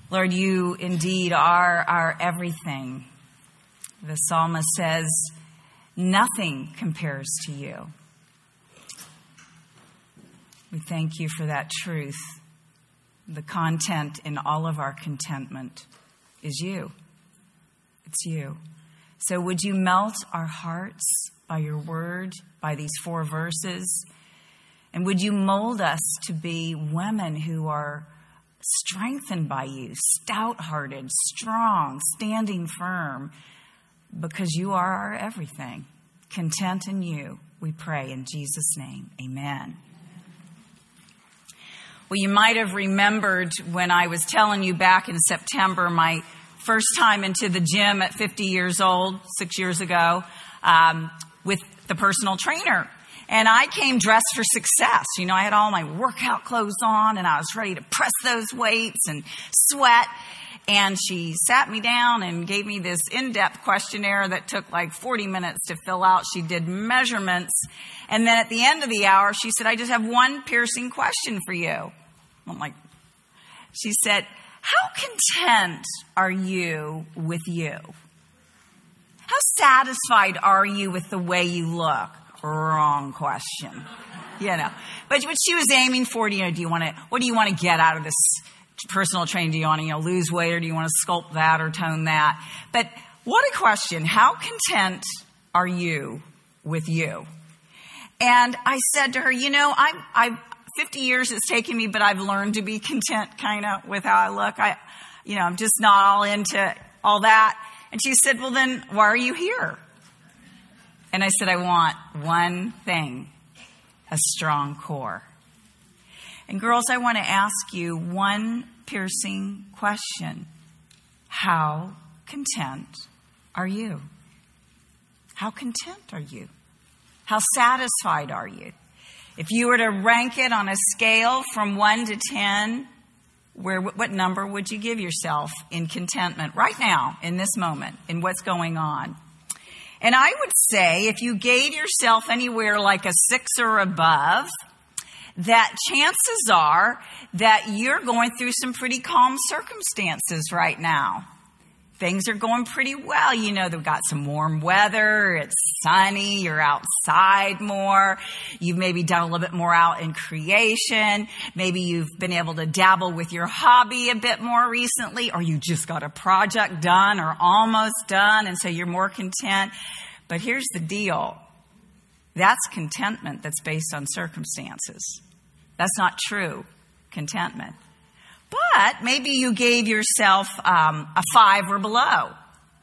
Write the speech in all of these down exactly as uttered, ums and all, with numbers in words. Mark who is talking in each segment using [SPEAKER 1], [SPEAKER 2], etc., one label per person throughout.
[SPEAKER 1] Lord, you indeed are our everything. The psalmist says, nothing compares to you. We thank you for that truth. The content in all of our contentment is you. It's you. So would you melt our hearts by your word, by these four verses? And would you mold us to be women who are strengthened by you, stout-hearted, strong, standing firm, because you are our everything. Content in you, we pray in Jesus' name. Amen. Well, you might have remembered when I was telling you back in September, my first time into the gym at fifty years old, six years ago, um, with the personal trainer. And I came dressed for success. You know, I had all my workout clothes on and I was ready to press those weights and sweat. And she sat me down and gave me this in-depth questionnaire that took like forty minutes to fill out. She did measurements. And then at the end of the hour, she said, I just have one piercing question for you. I'm like, she said, how content are you with you? How satisfied are you with the way you look? Wrong question. You know, but what she was aiming for, you know, do you want to, what do you want to get out of this personal training? Do you want to, you know, lose weight, or do you want to sculpt that or tone that? But what a question. How content are you with you? And I said to her, you know, I'm, I've, fifty years it's taken me, but I've learned to be content kind of with how I look. I, you know, I'm just not all into all that. And she said, well, then why are you here? And I said, I want one thing, a strong core. And girls, I want to ask you one piercing question. How content are you? How content are you? How satisfied are you? If you were to rank it on a scale from one to ten, where, what number would you give yourself in contentment right now, in this moment, in what's going on? And I would say if you gave yourself anywhere like a six or above, that chances are that you're going through some pretty calm circumstances right now. Things are going pretty well. You know, they've got some warm weather. It's sunny. You're outside more. You've maybe done a little bit more out in creation. Maybe you've been able to dabble with your hobby a bit more recently, or you just got a project done or almost done, and so you're more content. But here's the deal. That's contentment that's based on circumstances. That's not true contentment. But maybe you gave yourself um, a five or below,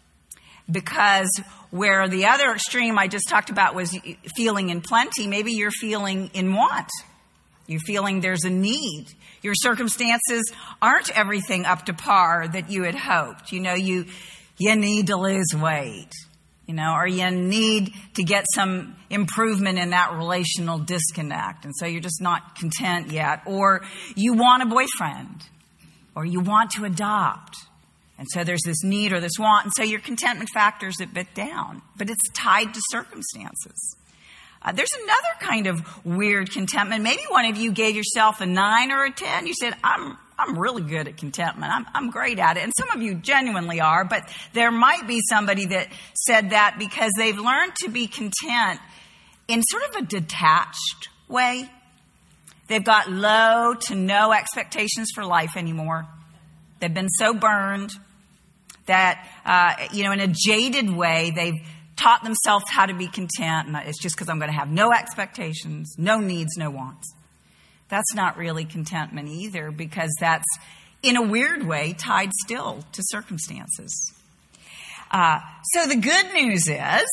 [SPEAKER 1] because where the other extreme I just talked about was feeling in plenty, maybe you're feeling in want. You're feeling there's a need. Your circumstances aren't everything up to par that you had hoped. You know, you you need to lose weight, you know, or you need to get some improvement in that relational disconnect. And so you're just not content yet. Or you want a boyfriend. Or you want to adopt. And so there's this need or this want. And so your contentment factor is a bit down. But it's tied to circumstances. Uh, there's another kind of weird contentment. Maybe one of you gave yourself a nine or a ten. You said, I'm I'm really good at contentment. I'm I'm great at it. And some of you genuinely are. But there might be somebody that said that because they've learned to be content in sort of a detached way. They've got low to no expectations for life anymore. They've been so burned that, uh, you know, in a jaded way, they've taught themselves how to be content. And it's just because I'm going to have no expectations, no needs, no wants. That's not really contentment either, because that's, in a weird way, tied still to circumstances. Uh, so the good news is,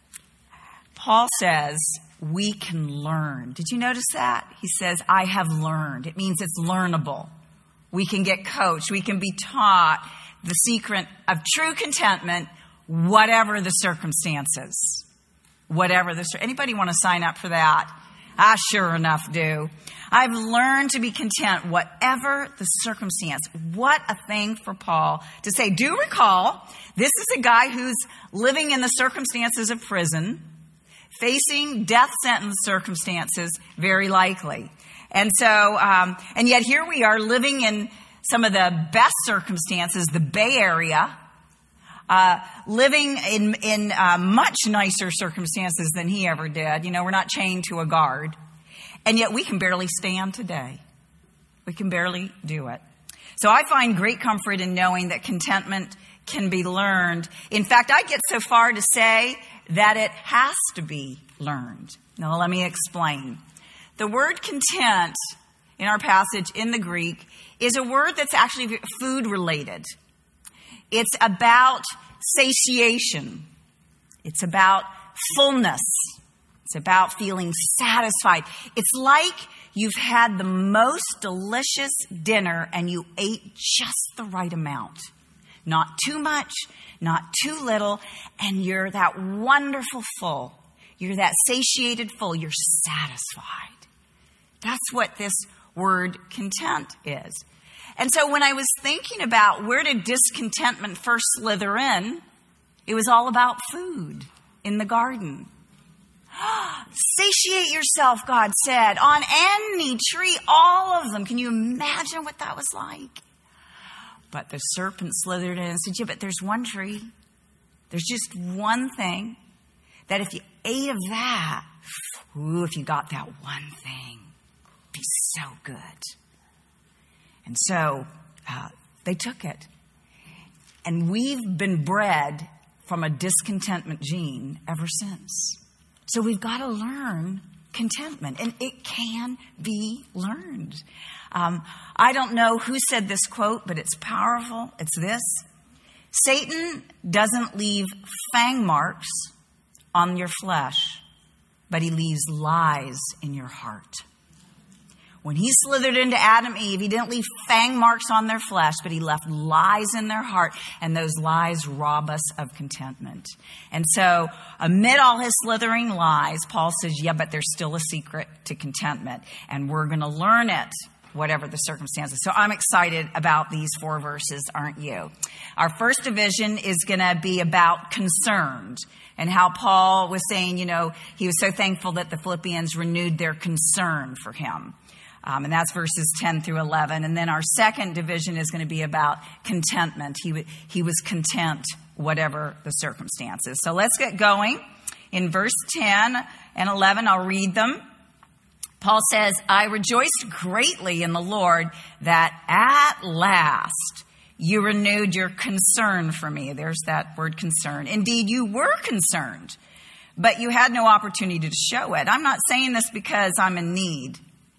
[SPEAKER 1] Paul says, we can learn. Did you notice that? He says, I have learned. It means it's learnable. We can get coached. We can be taught the secret of true contentment, whatever the circumstances. Whatever the Anybody want to sign up for that? I sure enough do. I've learned to be content, whatever the circumstance. What a thing for Paul to say. Do recall, this is a guy who's living in the circumstances of prison, facing death sentence circumstances, very likely. And so, um, and yet here we are living in some of the best circumstances, the Bay Area, uh, living in, in uh, much nicer circumstances than he ever did. You know, we're not chained to a guard. And yet we can barely stand today. We can barely do it. So I find great comfort in knowing that contentment can be learned. In fact, I get so far to say that it has to be learned. Now, let me explain. The word content in our passage in the Greek is a word that's actually food related. It's about satiation. It's about fullness. It's about feeling satisfied. It's like you've had the most delicious dinner and you ate just the right amount. Not too much, not too little, and you're that wonderful full. You're that satiated full. You're satisfied. That's what this word content is. And so when I was thinking about where did discontentment first slither in, it was all about food in the garden. Satiate yourself, God said, on any tree, all of them. Can you imagine what that was like? But the serpent slithered in and said, yeah, but there's one tree. There's just one thing that if you ate of that, ooh, if you got that one thing, it'd be so good. And so uh, they took it. And we've been bred from a discontentment gene ever since. So we've got to learn contentment, and it can be learned. Um, I don't know who said this quote, but it's powerful. It's this: Satan doesn't leave fang marks on your flesh, but he leaves lies in your heart. When he slithered into Adam and Eve, he didn't leave fang marks on their flesh, but he left lies in their heart, and those lies rob us of contentment. And so, amid all his slithering lies, Paul says, yeah, but there's still a secret to contentment, and we're going to learn it, whatever the circumstances. So I'm excited about these four verses, aren't you? Our first division is going to be about concerned, and how Paul was saying, you know, he was so thankful that the Philippians renewed their concern for him. Um, and that's verses ten through eleven. And then our second division is going to be about contentment. He, w- he was content, whatever the circumstances. So let's get going. In verse ten and eleven, I'll read them. Paul says, I rejoiced greatly in the Lord that at last you renewed your concern for me. There's that word concern. Indeed, you were concerned, but you had no opportunity to show it. I'm not saying this because I'm in need.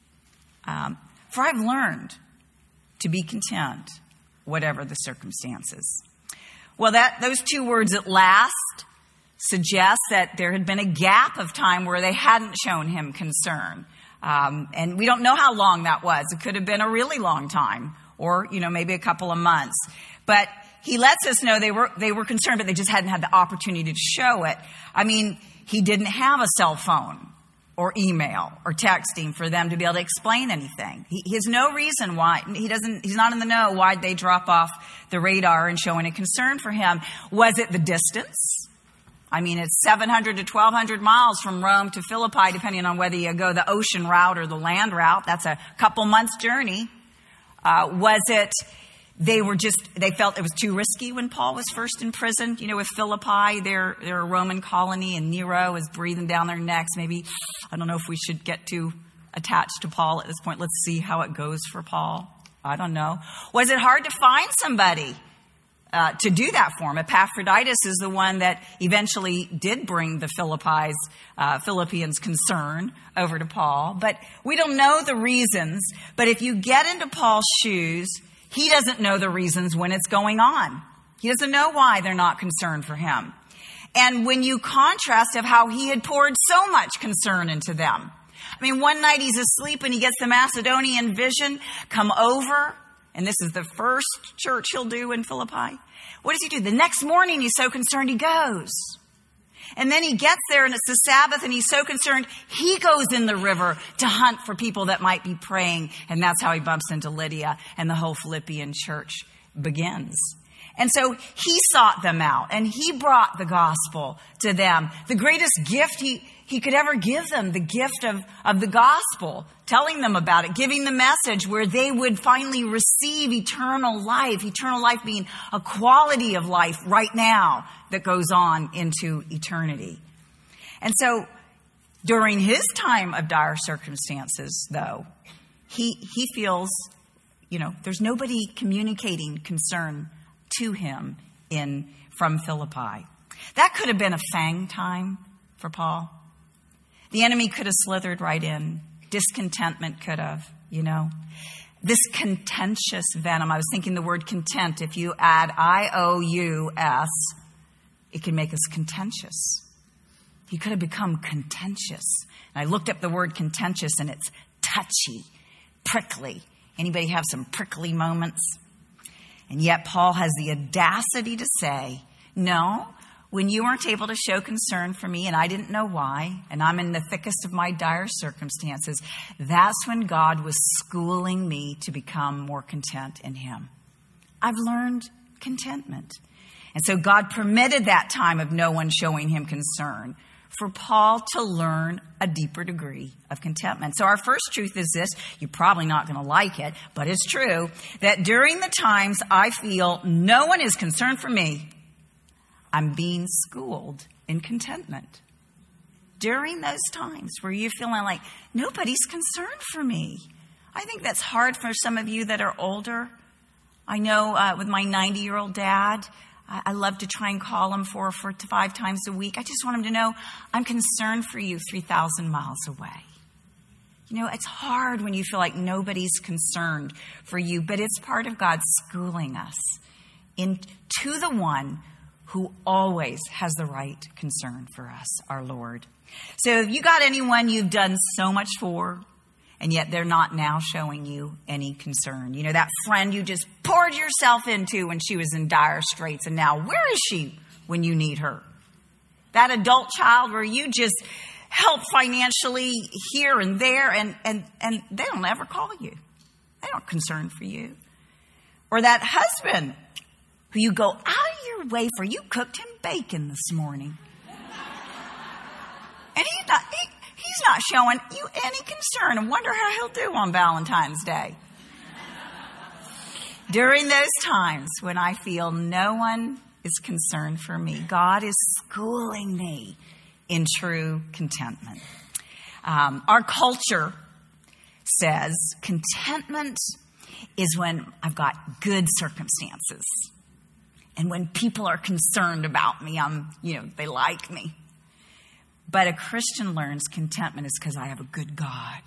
[SPEAKER 1] Um, for I've learned to be content, whatever the circumstances. Well, that those two words at last suggest that there had been a gap of time where they hadn't shown him concern. Um, and we don't know how long that was. It could have been a really long time, or, you know, maybe a couple of months. But he lets us know they were they were concerned, but they just hadn't had the opportunity to show it. I mean, he didn't have a cell phone or email or texting for them to be able to explain anything. He, he has no reason why. He doesn't, he's not in the know why they drop off the radar and show any concern for him. Was it the distance? I mean, it's seven hundred to twelve hundred miles from Rome to Philippi, depending on whether you go the ocean route or the land route. That's a couple months journey. Uh, was it they were just, they felt it was too risky when Paul was first in prison? You know, with Philippi, they're, they're a Roman colony, and Nero is breathing down their necks. Maybe, I don't know if we should get too attached to Paul at this point. Let's see how it goes for Paul. I don't know. Was it hard to find somebody uh, to do that for him? Epaphroditus is the one that eventually did bring the Philippi's, uh, Philippians' concern over to Paul. But we don't know the reasons. But if you get into Paul's shoes, he doesn't know the reasons when it's going on. He doesn't know why they're not concerned for him. And when you contrast of how he had poured so much concern into them. I mean, one night he's asleep and he gets the Macedonian vision come over. And this is the first church he'll do in Philippi. What does he do? The next morning he's so concerned he goes. And then he gets there and it's the Sabbath and he's so concerned he goes in the river to hunt for people that might be praying. And that's how he bumps into Lydia, and the whole Philippian church begins. And so he sought them out and he brought the gospel to them. The greatest gift he, he could ever give them the gift of, of the gospel, telling them about it, giving the message where they would finally receive eternal life, eternal life being a quality of life right now that goes on into eternity. And so during his time of dire circumstances, though, he he feels, you know, there's nobody communicating concern to him in from Philippi. That could have been a fang time for Paul. The enemy could have slithered right in. Discontentment could have, you know. This contentious venom. I was thinking the word content. If you add I O U S, it can make us contentious. He could have become contentious. And I looked up the word contentious, and it's touchy, prickly. Anybody have some prickly moments? And yet Paul has the audacity to say, no, when you weren't able to show concern for me and I didn't know why, and I'm in the thickest of my dire circumstances, that's when God was schooling me to become more content in him. I've learned contentment. And so God permitted that time of no one showing him concern for Paul to learn a deeper degree of contentment. So our first truth is this. You're probably not going to like it, but it's true, that during the times I feel no one is concerned for me, I'm being schooled in contentment. During those times where you're feeling like nobody's concerned for me. I think that's hard for some of you that are older. I know uh, with my ninety-year-old dad, I, I love to try and call him four or four to five times a week. I just want him to know I'm concerned for you three thousand miles away. You know, it's hard when you feel like nobody's concerned for you, but it's part of God schooling us into the one who always has the right concern for us, our Lord. So if you got anyone you've done so much for, and yet they're not now showing you any concern. You know, that friend you just poured yourself into when she was in dire straits, and now where is she when you need her? That adult child where you just help financially here and there, and, and, and they don't ever call you. They aren't concerned for you. Or that husband who you go out of your way for. You cooked him bacon this morning. And he's not, he, he's not showing you any concern. I wonder how he'll do on Valentine's Day. During those times when I feel no one is concerned for me, God is schooling me in true contentment. Um, our culture says contentment is when I've got good circumstances. And when people are concerned about me, I'm, you know, they like me. But a Christian learns contentment is because I have a good God.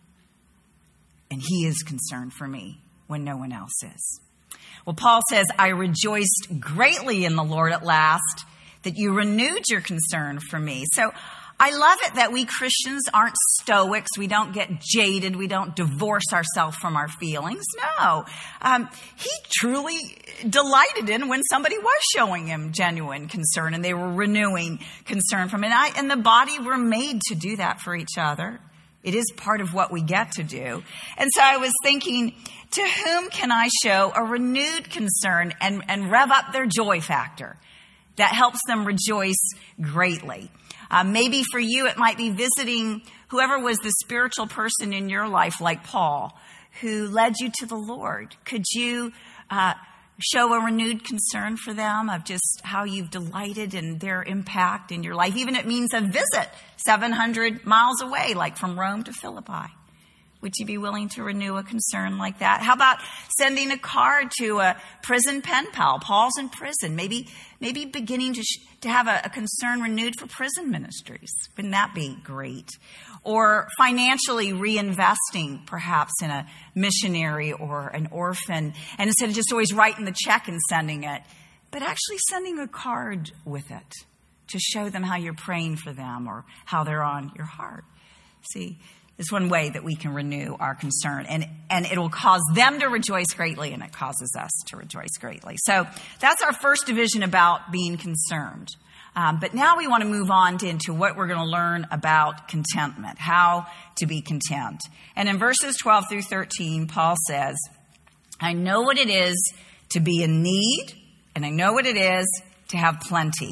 [SPEAKER 1] And he is concerned for me when no one else is. Well, Paul says, I rejoiced greatly in the Lord at last that you renewed your concern for me. So I love it that we Christians aren't stoics. We don't get jaded. We don't divorce ourselves from our feelings. No. Um, he truly delighted in when somebody was showing him genuine concern and they were renewing concern from him. And, I, and the body, we're made to do that for each other. It is part of what we get to do. And so I was thinking, to whom can I show a renewed concern and, and rev up their joy factor that helps them rejoice greatly? Uh, maybe for you, it might be visiting whoever was the spiritual person in your life, like Paul, who led you to the Lord. Could you uh, show a renewed concern for them of just how you've delighted in their impact in your life? Even it means a visit seven hundred miles away, like from Rome to Philippi. Would you be willing to renew a concern like that? How about sending a card to a prison pen pal? Paul's in prison. Maybe maybe beginning to sh- to have a, a concern renewed for prison ministries. Wouldn't that be great? Or financially reinvesting perhaps in a missionary or an orphan. And instead of just always writing the check and sending it, but actually sending a card with it to show them how you're praying for them or how they're on your heart. See, it's one way that we can renew our concern, and, and it will cause them to rejoice greatly, and it causes us to rejoice greatly. So that's our first division about being concerned. Um, but now we want to move on to, into what we're going to learn about contentment, how to be content. And in verses twelve through thirteen, Paul says, I know what it is to be in need, and I know what it is to have plenty.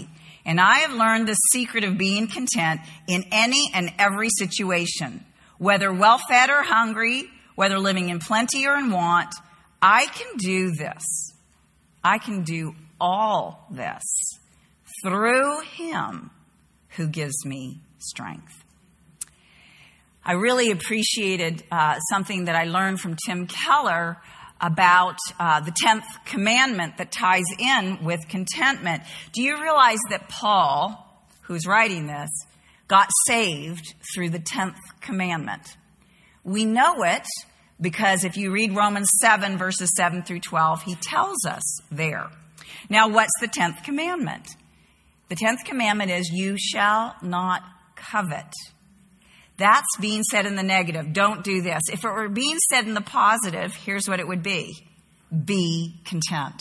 [SPEAKER 1] And I have learned the secret of being content in any and every situation, whether well-fed or hungry, whether living in plenty or in want. I can do this. I can do all this through him who gives me strength. I really appreciated uh, something that I learned from Tim Keller about uh, the tenth commandment that ties in with contentment. Do you realize that Paul, who's writing this, got saved through the tenth commandment? We know it because if you read Romans seven, verses seven through twelve, he tells us there. Now, what's the tenth commandment? The tenth commandment is, you shall not covet. That's being said in the negative. Don't do this. If it were being said in the positive, here's what it would be. Be content.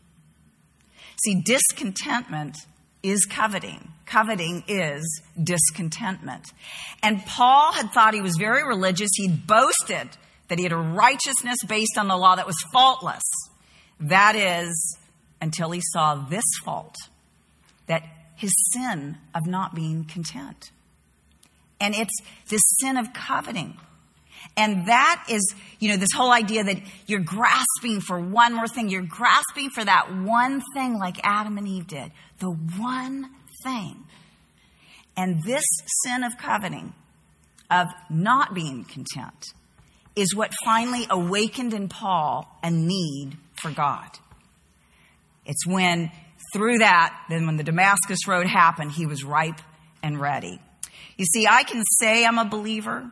[SPEAKER 1] See, discontentment is coveting. Coveting is discontentment. And Paul had thought he was very religious. He'd boasted that he had a righteousness based on the law that was faultless. That is, until he saw this fault, that his sin of not being content. And it's this sin of coveting. And that is, you know, this whole idea that you're grasping for one more thing. You're grasping for that one thing like Adam and Eve did. The one thing. And this sin of coveting, of not being content, is what finally awakened in Paul a need for God. It's when, through that, then when the Damascus Road happened, he was ripe and ready. You see, I can say I'm a believer,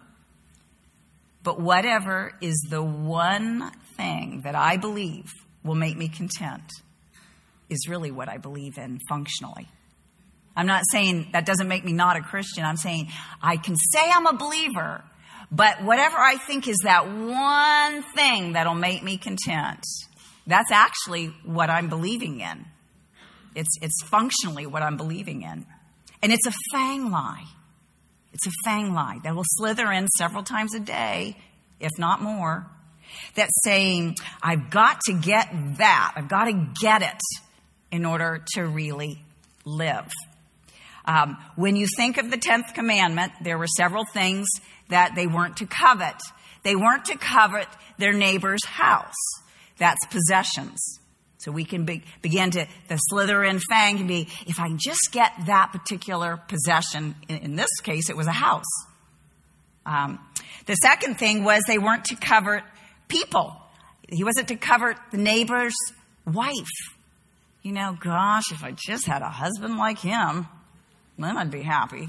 [SPEAKER 1] but whatever is the one thing that I believe will make me content is really what I believe in functionally. I'm not saying that doesn't make me not a Christian. I'm saying I can say I'm a believer, but whatever I think is that one thing that'll make me content, that's actually what I'm believing in. It's, it's functionally what I'm believing in. And it's a fang lie. It's a fang lie that will slither in several times a day, if not more. That's saying, I've got to get that. I've got to get it in order to really live. Um, when you think of the tenth commandment, there were several things that they weren't to covet. They weren't to covet their neighbor's house. That's possessions. So we can be, begin to, the slither in fang can be, if I can just get that particular possession, in, in this case, it was a house. Um, the second thing was they weren't to covet people. He wasn't to covet the neighbor's wife. You know, gosh, if I just had a husband like him, then I'd be happy.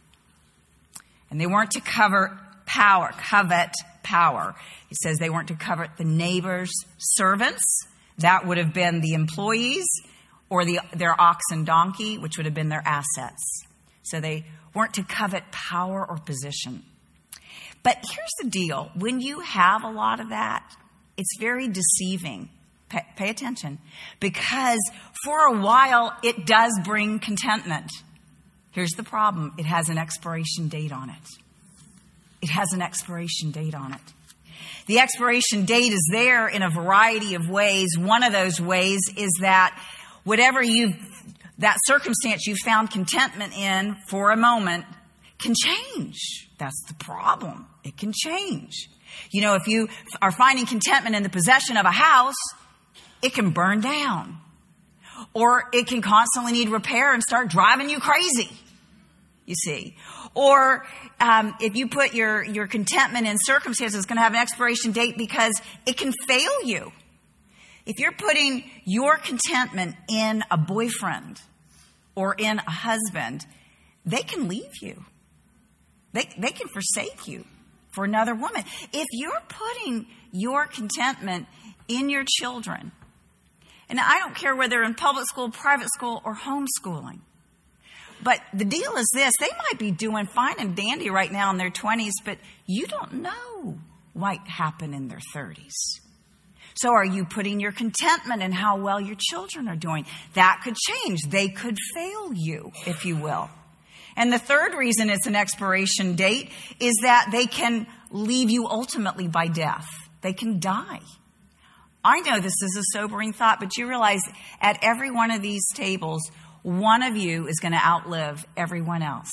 [SPEAKER 1] And they weren't to covet power, covet power. He says they weren't to covet the neighbor's servants. That would have been the employees or the, their ox and donkey, which would have been their assets. So they weren't to covet power or position. But here's the deal. When you have a lot of that, it's very deceiving. Pay, pay attention. Because for a while, it does bring contentment. Here's the problem. It has an expiration date on it. It has an expiration date on it. The expiration date is there in a variety of ways. One of those ways is that whatever you've, that circumstance you found contentment in for a moment can change. That's the problem. It can change. You know, if you are finding contentment in the possession of a house, it can burn down. Or it can constantly need repair and start driving you crazy, you see. Or um, if you put your, your contentment in circumstances, it's going to have an expiration date because it can fail you. If you're putting your contentment in a boyfriend or in a husband, they can leave you. They, they can forsake you for another woman. If you're putting your contentment in your children, and I don't care whether in public school, private school, or homeschooling, but the deal is this, they might be doing fine and dandy right now in their twenties, but you don't know what happened in their thirties. So are you putting your contentment in how well your children are doing? That could change. They could fail you, if you will. And the third reason it's an expiration date is that they can leave you ultimately by death. They can die. I know this is a sobering thought, but you realize at every one of these tables, one of you is going to outlive everyone else.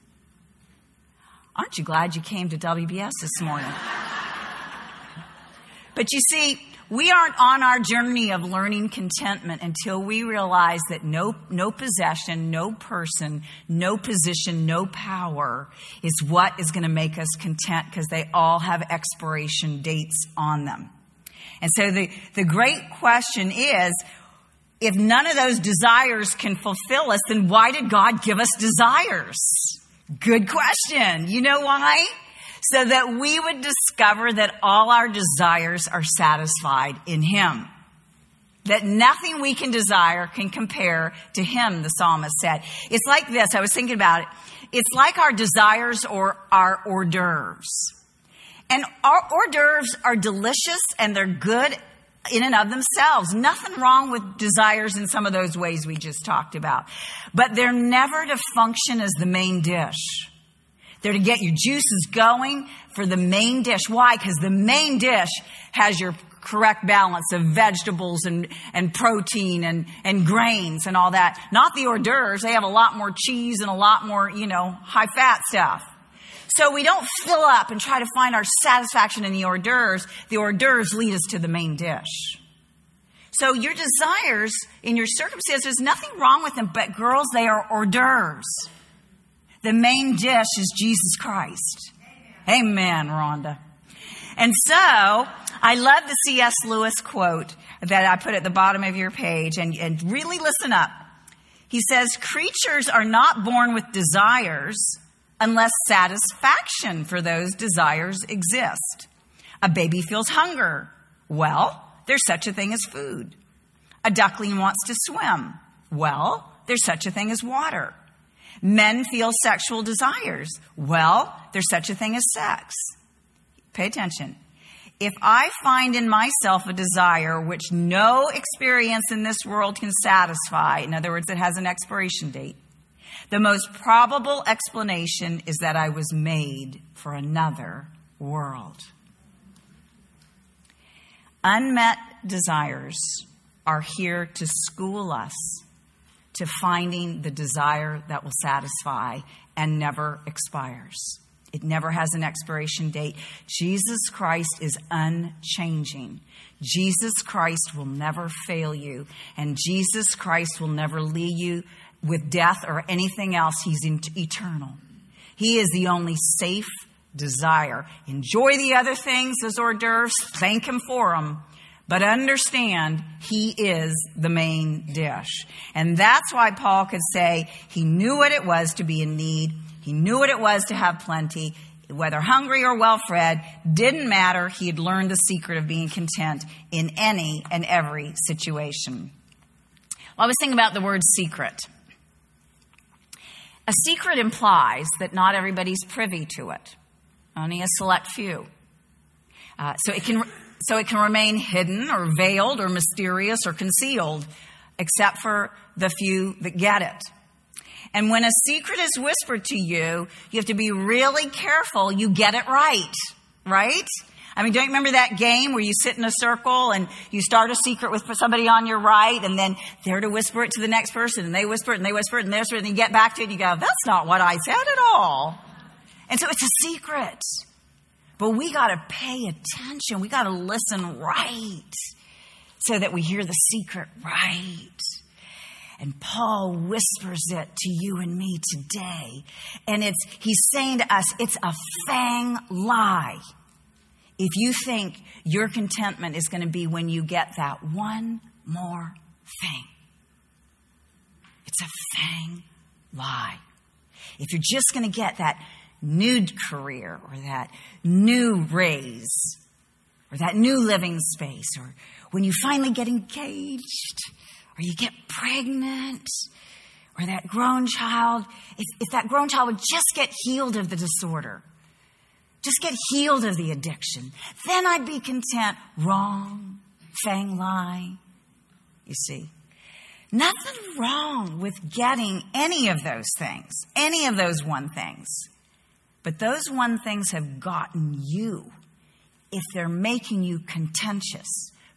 [SPEAKER 1] Aren't you glad you came to W B S this morning? But you see, we aren't on our journey of learning contentment until we realize that no, no possession, no person, no position, no power is what is going to make us content, because they all have expiration dates on them. And so the, the great question is, if none of those desires can fulfill us, then why did God give us desires? Good question. You know why? So that we would discover that all our desires are satisfied in Him. That nothing we can desire can compare to Him, the psalmist said. It's like this. I was thinking about it. It's like our desires or our hors d'oeuvres. And our hors d'oeuvres are delicious and they're good in and of themselves. Nothing wrong with desires in some of those ways we just talked about. But they're never to function as the main dish. They're to get your juices going for the main dish. Why? Because the main dish has your correct balance of vegetables and, and protein and, and grains and all that. Not the hors d'oeuvres. They have a lot more cheese and a lot more, you know, high fat stuff. So we don't fill up and try to find our satisfaction in the hors d'oeuvres. The hors d'oeuvres lead us to the main dish. So your desires in your circumstances, there's nothing wrong with them, but girls, they are hors d'oeuvres. The main dish is Jesus Christ. Amen, Rhonda. And so I love the C S Lewis quote that I put at the bottom of your page, and, and really listen up. He says, creatures are not born with desires unless satisfaction for those desires exist. A baby feels hunger. Well, there's such a thing as food. A duckling wants to swim. Well, there's such a thing as water. Men feel sexual desires. Well, there's such a thing as sex. Pay attention. If I find in myself a desire which no experience in this world can satisfy, in other words, it has an expiration date, the most probable explanation is that I was made for another world. Unmet desires are here to school us to finding the desire that will satisfy and never expires. It never has an expiration date. Jesus Christ is unchanging. Jesus Christ will never fail you. And Jesus Christ will never leave you with death or anything else. He's eternal. He is the only safe desire. Enjoy the other things, those hors d'oeuvres. Thank Him for them. But understand, He is the main dish. And that's why Paul could say he knew what it was to be in need. He knew what it was to have plenty. Whether hungry or well-fed, didn't matter. He had learned the secret of being content in any and every situation. Well, I was thinking about the word secret. A secret implies that not everybody's privy to it. Only a select few. Uh, so it can... So it can remain hidden or veiled or mysterious or concealed, except for the few that get it. And when a secret is whispered to you, you have to be really careful you get it right, right? I mean, don't you remember that game where you sit in a circle and you start a secret with somebody on your right, and then they're to whisper it to the next person, and they whisper it, and they whisper it, and they whisper it, and you get back to it, and you go, that's not what I said at all. And so it's a secret. But we got to pay attention. We got to listen right so that we hear the secret right. And Paul whispers it to you and me today. And it's he's saying to us, it's a fang lie. If you think your contentment is going to be when you get that one more thing. It's a fang lie. If you're just going to get that new career or that new raise or that new living space, or when you finally get engaged or you get pregnant or that grown child, if, if that grown child would just get healed of the disorder, just get healed of the addiction, then I'd be content. Wrong. Fang lie. You see, nothing wrong with getting any of those things, any of those one things. But those one things have gotten you if they're making you contentious,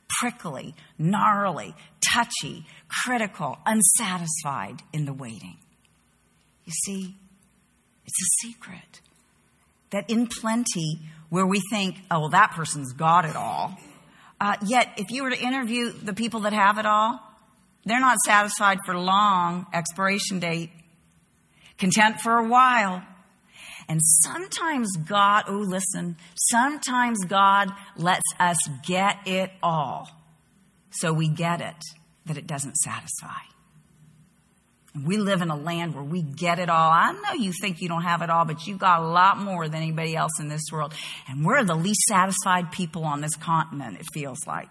[SPEAKER 1] prickly, gnarly, touchy, critical, unsatisfied in the waiting. You see, it's a secret that in plenty, where we think, oh, well, that person's got it all. Uh, yet, if you were to interview the people that have it all, they're not satisfied for long, expiration date, content for a while. And sometimes God, oh, listen, sometimes God lets us get it all so we get it, that it doesn't satisfy. And we live in a land where we get it all. I know you think you don't have it all, but you got a lot more than anybody else in this world. And we're the least satisfied people on this continent, it feels like.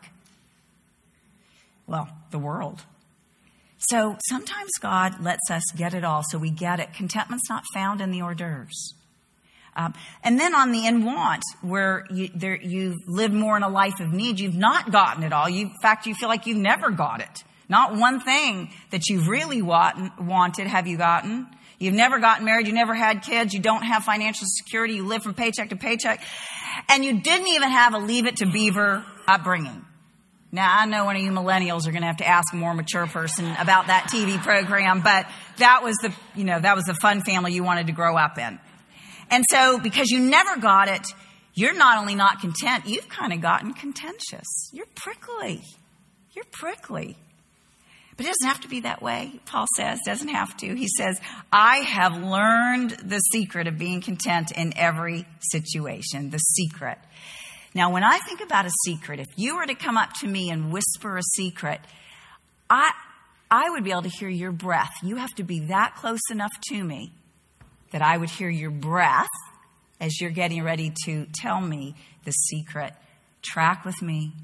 [SPEAKER 1] Well, the world. So sometimes God lets us get it all so we get it. Contentment's not found in the hors d'oeuvres. Um, and then on the in want, where you, there, you've lived more in a life of need, you've not gotten it all. You, in fact, you feel like you've never got it. Not one thing that you've really want, wanted have you gotten. You've never gotten married. You never had kids. You don't have financial security. You live from paycheck to paycheck. And you didn't even have a Leave It to Beaver upbringing. Now, I know one of you millennials are going to have to ask a more mature person about that T V program, but that was the, you know, that was the fun family you wanted to grow up in. And so, because you never got it, you're not only not content, you've kind of gotten contentious. You're prickly. You're prickly. But it doesn't have to be that way, Paul says. Doesn't have to. He says, I have learned the secret of being content in every situation. The secret. Now, when I think about a secret, if you were to come up to me and whisper a secret, I, I would be able to hear your breath. You have to be that close enough to me that I would hear your breath as you're getting ready to tell me the secret. Track with me.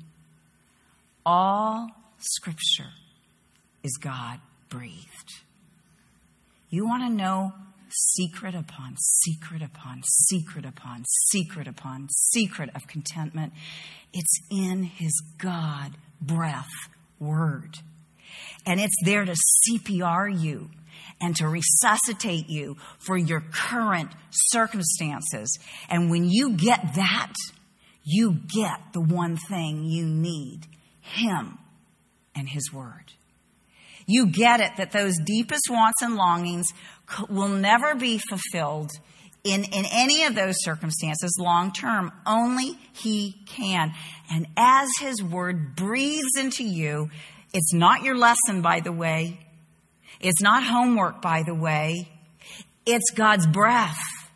[SPEAKER 1] All Scripture is God-breathed. You want to know secret upon secret upon secret upon secret upon secret of contentment? It's in His God-breath word. And it's there to C P R you and to resuscitate you for your current circumstances. And when you get that, you get the one thing you need, Him and His word. You get it that those deepest wants and longings will never be fulfilled in, in any of those circumstances long term. Only He can. And as His word breathes into you, it's not your lesson, by the way. It's not homework, by the way. It's God's breath.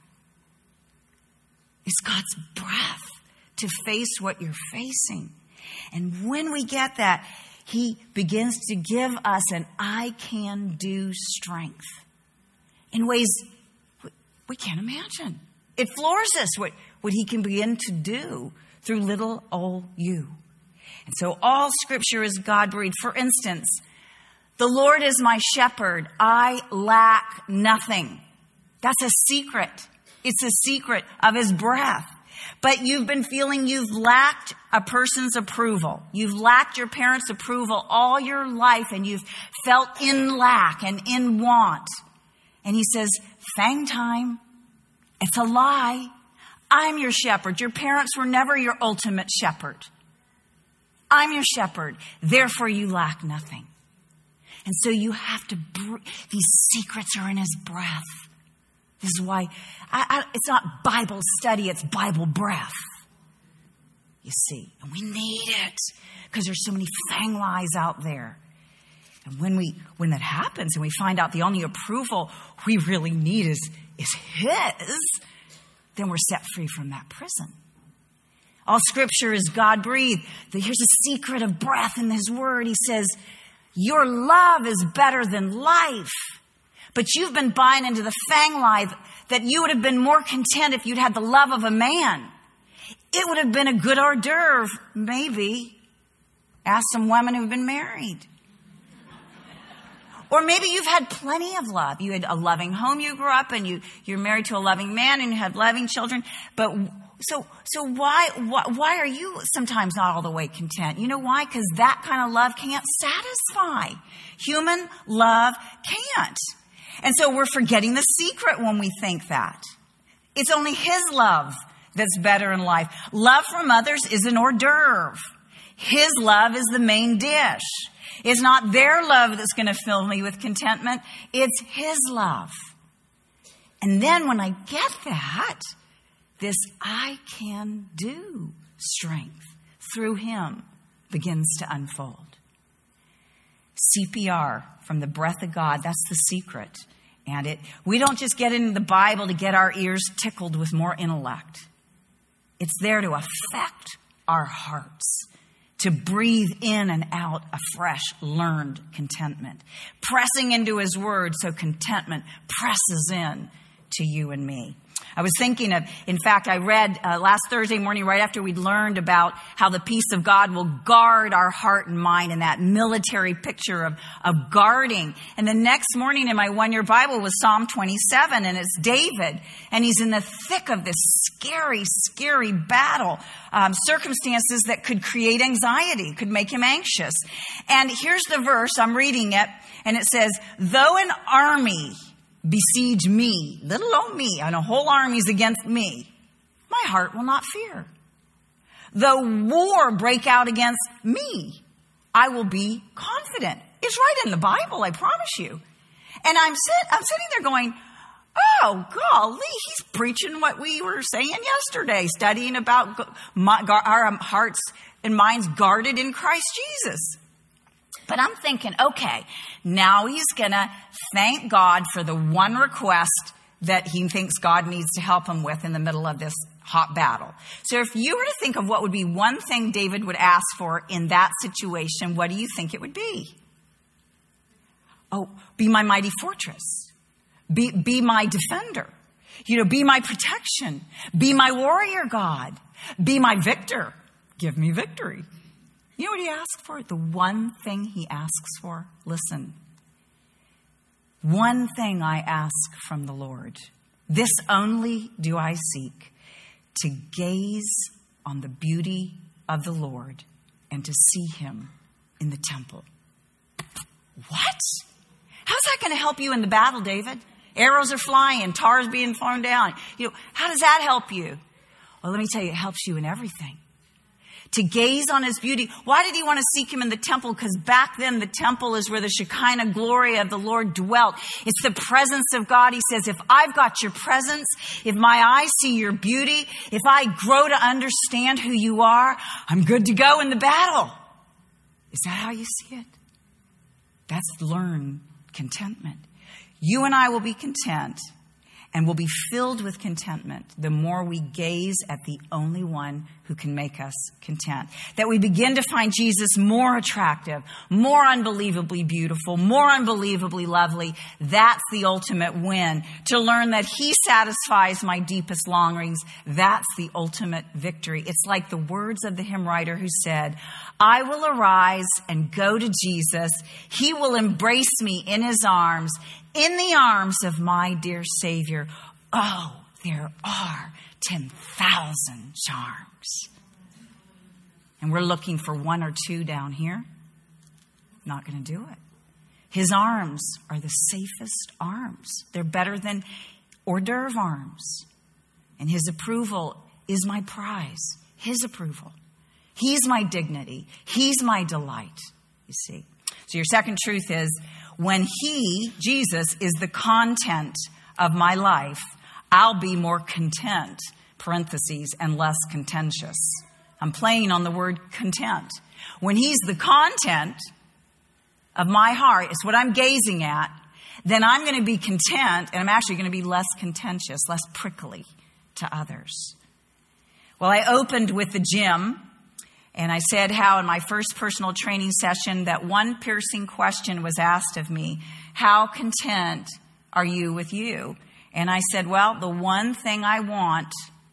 [SPEAKER 1] It's God's breath to face what you're facing. And when we get that, He begins to give us an I can do strength in ways we can't imagine. It floors us what, what He can begin to do through little old you. And so all Scripture is God-breathed. For instance, the Lord is my shepherd. I lack nothing. That's a secret. It's a secret of His breath. But you've been feeling you've lacked a person's approval. You've lacked your parents' approval all your life, and you've felt in lack and in want. And He says, fang time. It's a lie. I'm your shepherd. Your parents were never your ultimate shepherd. I'm your shepherd. Therefore, you lack nothing. And so you have to, br- these secrets are in His breath. This is why I, I, it's not Bible study, it's Bible breath. You see, and we need it because there's so many fang lies out there. And when we, when that happens and we find out the only approval we really need is, is His, then we're set free from that prison. All Scripture is God-breathed. Here's a secret of breath in His word. He says, your love is better than life. But you've been buying into the fang lie that you would have been more content if you'd had the love of a man. It would have been a good hors d'oeuvre, maybe. Ask some women who've been married. Or maybe you've had plenty of love. You had a loving home you grew up in. You, you're married to a loving man and you had loving children. But so, so why, why, why are you sometimes not all the way content? You know why? Because that kind of love can't satisfy. Human love can't. And so we're forgetting the secret when we think that. It's only His love that's better in life. Love from others is an hors d'oeuvre. His love is the main dish. It's not their love that's going to fill me with contentment. It's His love. And then when I get that, this I can do strength through Him begins to unfold. C P R, from the breath of God, that's the secret. And it we don't just get into the Bible to get our ears tickled with more intellect. It's there to affect our hearts, to breathe in and out a fresh, learned contentment, pressing into His word so contentment presses in to you and me. I was thinking of, in fact, I read uh, last Thursday morning, right after we'd learned about how the peace of God will guard our heart and mind, and that military picture of, of guarding. And the next morning in my one-year Bible was Psalm twenty-seven, and it's David, and he's in the thick of this scary, scary battle, um, circumstances that could create anxiety, could make him anxious. And here's the verse, I'm reading it, and it says, though an army besiege me, little old me, and a whole army's against me, my heart will not fear. Though war break out against me, I will be confident. It's right in the Bible, I promise you. And I'm sit, I'm sitting there going, oh, golly, he's preaching what we were saying yesterday, studying about my, our hearts and minds guarded in Christ Jesus. But I'm thinking, okay, now he's going to thank God for the one request that he thinks God needs to help him with in the middle of this hot battle. So if you were to think of what would be one thing David would ask for in that situation, what do you think it would be? Oh, be my mighty fortress. Be, be my defender. You know, be my protection. Be my warrior God. Be my victor. Give me victory. You know what he asked for? The one thing he asks for? Listen. One thing I ask from the Lord. This only do I seek, to gaze on the beauty of the Lord and to see Him in the temple. What? How's that going to help you in the battle, David? Arrows are flying, tars being thrown down. You know, how does that help you? Well, let me tell you, it helps you in everything. To gaze on His beauty. Why did he want to seek Him in the temple? Because back then the temple is where the Shekinah glory of the Lord dwelt. It's the presence of God. He says, if I've got your presence, if my eyes see your beauty, if I grow to understand who you are, I'm good to go in the battle. Is that how you see it? That's learned contentment. You and I will be content and will be filled with contentment the more we gaze at the only one who can make us content. That we begin to find Jesus more attractive, more unbelievably beautiful, more unbelievably lovely. That's the ultimate win. To learn that He satisfies my deepest longings, that's the ultimate victory. It's like the words of the hymn writer who said, I will arise and go to Jesus. He will embrace me in His arms, in the arms of my dear Savior. Oh, there are ten thousand charms. And we're looking for one or two down here. Not going to do it. His arms are the safest arms. They're better than hors d'oeuvre arms. And His approval is my prize. His approval. He's my dignity. He's my delight, you see. So your second truth is, when He, Jesus, is the content of my life, I'll be more content, parentheses, and less contentious. I'm playing on the word content. When He's the content of my heart, it's what I'm gazing at, then I'm going to be content, and I'm actually going to be less contentious, less prickly to others. Well, I opened with the gym. And I said how in my first personal training session that one piercing question was asked of me, how content are you with you? And I said, well, the one thing I want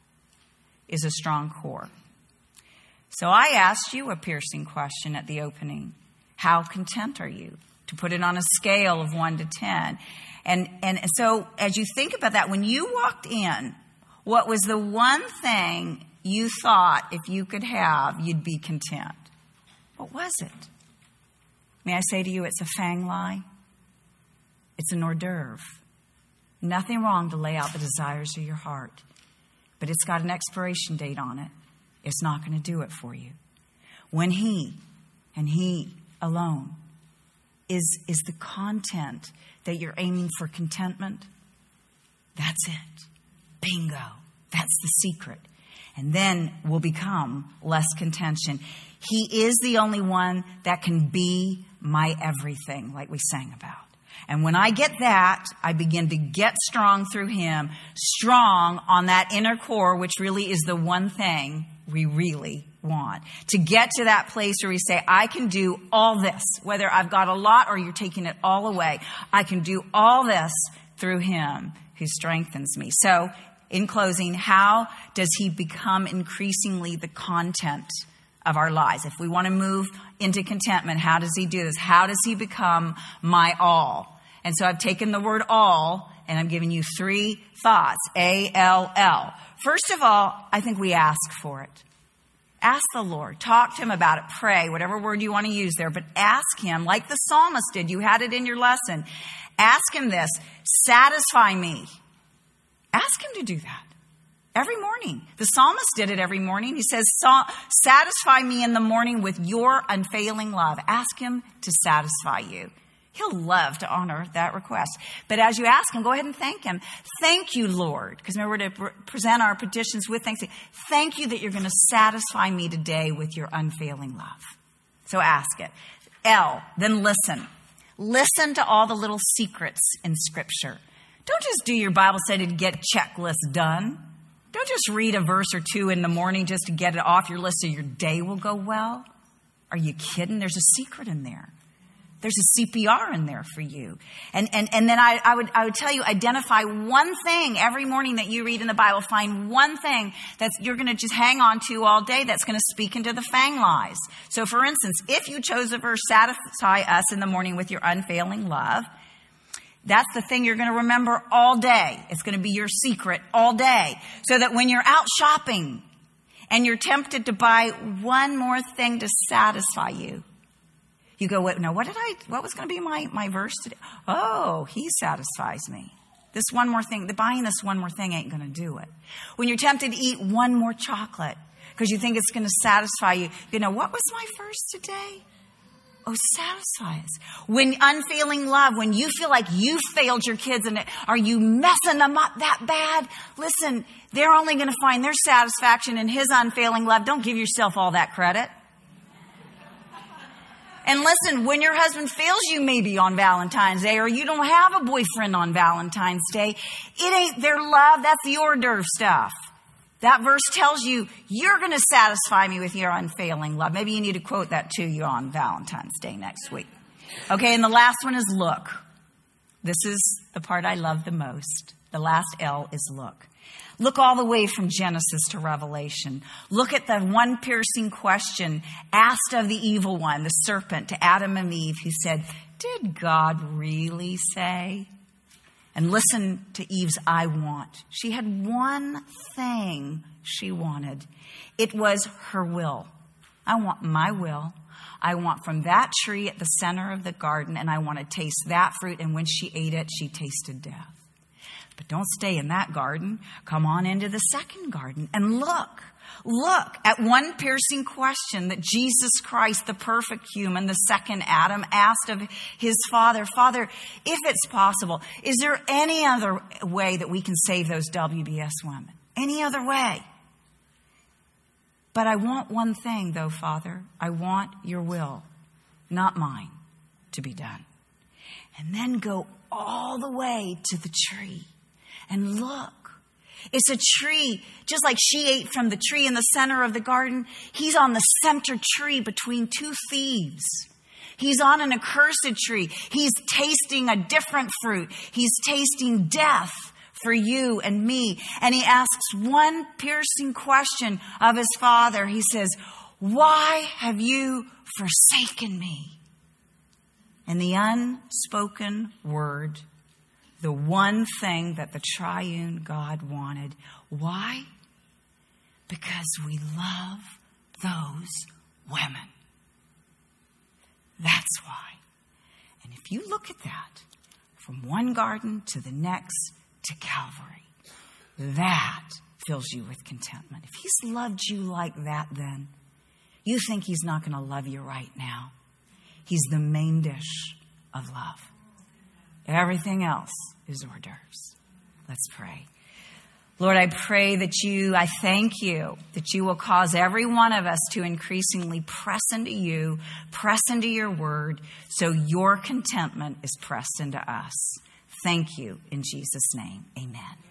[SPEAKER 1] is a strong core. So I asked you a piercing question at the opening. How content are you? To put it on a scale of one to ten. And, and so as you think about that, when you walked in, what was the one thing you thought if you could have, you'd be content? What was it? May I say to you, it's a fang lie. It's an hors d'oeuvre. Nothing wrong to lay out the desires of your heart, but it's got an expiration date on it. It's not going to do it for you. When He and He alone is, is the content that you're aiming for contentment, that's it. Bingo. That's the secret. And then we'll become less contention. He is the only one that can be my everything, like we sang about. And when I get that, I begin to get strong through Him, strong on that inner core, which really is the one thing we really want. To get to that place where we say, I can do all this, whether I've got a lot or you're taking it all away. I can do all this through Him who strengthens me. So, in closing, how does He become increasingly the content of our lives? If we want to move into contentment, how does He do this? How does He become my all? And so I've taken the word all and I'm giving you three thoughts. A L L. First of all, I think we ask for it. Ask the Lord. Talk to Him about it. Pray, whatever word you want to use there. But ask Him, like the psalmist did. You had it in your lesson. Ask Him this. Satisfy me. Ask Him to do that every morning. The psalmist did it every morning. He says, satisfy me in the morning with your unfailing love. Ask Him to satisfy you. He'll love to honor that request. But as you ask Him, go ahead and thank Him. Thank you, Lord. Because remember, we're to present our petitions with thanksgiving. Thank you that you're going to satisfy me today with your unfailing love. So ask it. L, then listen. Listen to all the little secrets in Scripture. Don't just do your Bible study to get checklists done. Don't just read a verse or two in the morning just to get it off your list so your day will go well. Are you kidding? There's a secret in there. There's a C P R in there for you. And and, and then I, I would I would tell you, identify one thing every morning that you read in the Bible. Find one thing that you're going to just hang on to all day that's going to speak into the fang lies. So for instance, if you chose a verse, satisfy us in the morning with your unfailing love, that's the thing you're going to remember all day. It's going to be your secret all day. So that when you're out shopping and you're tempted to buy one more thing to satisfy you, you go, wait, now what did I, what was going to be my, my verse today? Oh, He satisfies me. This one more thing, the buying this one more thing ain't going to do it. When you're tempted to eat one more chocolate because you think it's going to satisfy you, you know, what was my verse today? Oh, satisfy us. When unfailing love, when you feel like you failed your kids and are you messing them up that bad? Listen, they're only going to find their satisfaction in His unfailing love. Don't give yourself all that credit. And listen, when your husband fails you maybe on Valentine's Day or you don't have a boyfriend on Valentine's Day, it ain't their love. That's the hors d'oeuvre stuff. That verse tells you, you're going to satisfy me with your unfailing love. Maybe you need to quote that to you on Valentine's Day next week. Okay, and the last one is look. This is the part I love the most. The last L is look. Look all the way from Genesis to Revelation. Look at the one piercing question asked of the evil one, the serpent, to Adam and Eve, who said, did God really say? And listen to Eve's I want. She had one thing she wanted. It was her will. I want my will. I want from that tree at the center of the garden, and I want to taste that fruit. And when she ate it, she tasted death. But don't stay in that garden. Come on into the second garden and look. Look at one piercing question that Jesus Christ, the perfect human, the second Adam, asked of His Father. Father, if it's possible, is there any other way that we can save those W B S women? Any other way? But I want one thing, though, Father. I want your will, not mine, to be done. And then go all the way to the tree and look. It's a tree, just like she ate from the tree in the center of the garden. He's on the center tree between two thieves. He's on an accursed tree. He's tasting a different fruit. He's tasting death for you and me. And he asks one piercing question of his Father. He says, why have you forsaken me? And the unspoken word, the one thing that the triune God wanted. Why? Because we love those women. That's why. And if you look at that, from one garden to the next to Calvary, that fills you with contentment. If He's loved you like that, then You think he's not going to love you right now. He's the main dish of love. Everything else is hors d'oeuvres. Let's pray. Lord, I pray that you, I thank you, that you will cause every one of us to increasingly press into you, press into your word, so your contentment is pressed into us. Thank you in Jesus' name. Amen.